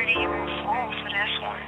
already a fool for this one.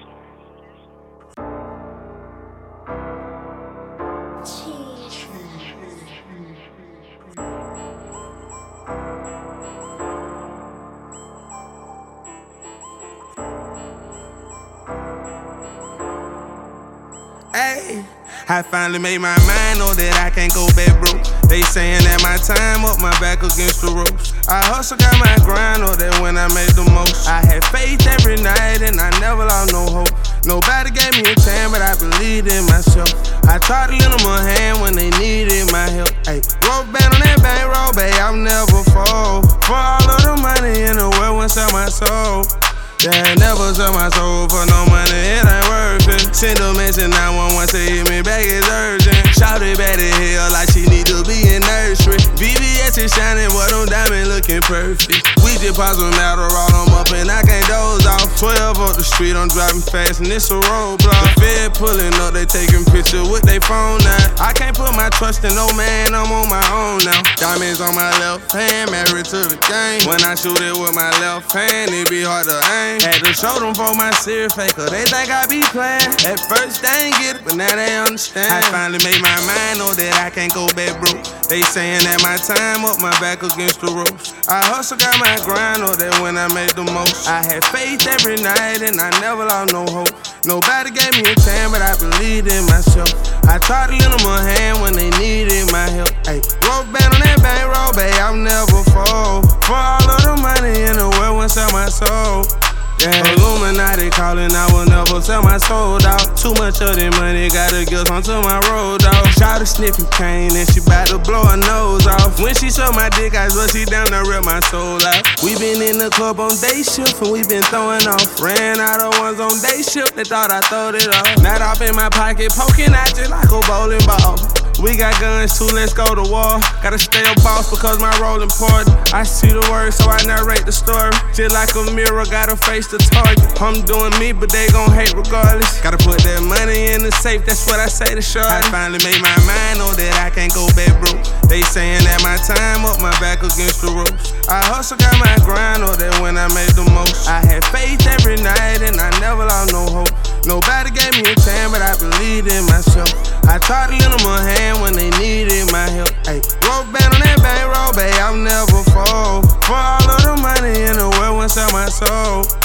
Ay, I finally made my mind, know that I can't go back broke. They saying that my time up, my back against the ropes. I hustle, got my grind, know that when I made the most. I had faith every night and I never lost no hope. Nobody gave me a chance, but I believed in myself. I tried to lend them a hand when they needed my help. Ay, rope band on that bankroll, babe, I'll never fall. For all of the money in the world, won't sell my soul. Yeah, never sell my soul for no money, it ain't worth it. Send a message 911, say hit me back, it's urgent. Shout it back to hell like she need to be in nursery. VVS is shining, boy, them diamonds looking perfect. We just pop some Adderall, I'm up and I can't doze off. 12 up the street, I'm driving fast and it's a roadblock. The Fed pulling up, they taking pictures with they phone now. I can't put my trust in no man, I'm on my own now. Diamonds on my left hand, married to the game. When I shoot it with my left hand, it be hard to aim. Had to show them for my serious fake, cause they think I be playing. At first they ain't get it, but now they understand. I finally made my mind, know that I can't go back broke. They saying that my time up, my back against the ropes. I hustle, got my grind, know that when I made the most. I had faith every night and I never lost no hope. Nobody gave me a chance, but I believed in myself. I tried to lend them a hand when they needed my help. Ay, rope band on that bankroll, babe, I'll never fall. For all of the money in the world, won't sell my soul. Yeah. Illuminati calling, I will never sell my soul out. Too much of that money, gotta get onto my road, dog. Shout to sniffing cane and she bout to blow her nose off. When she show my dick, I swear she down to rip my soul out. We been in the club on day shift and we been throwing off. Ran out of ones on day shift, they thought I throwed it off. Not off in my pocket, poking out just like a bowling ball. We got guns too, let's go to war. Gotta stay a boss because my role important. I see the words, so I narrate the story. Just like a mirror, gotta face the target. I'm doing me, but they gon' hate regardless. Gotta put that money in the safe, that's what I say to Shorty. I finally made my mind, know that I can't go back broke. They saying that my time up, my back against the ropes. I hustle, got my grind, know that when I made the most. I had faith every night and I never lost no hope. Nobody gave me a chance, but I believed in myself. I tried to lend them a hand when they needed my help. Ay, rope band on that bankroll, babe, I'll never fall. For all of the money in the world, won't sell my soul.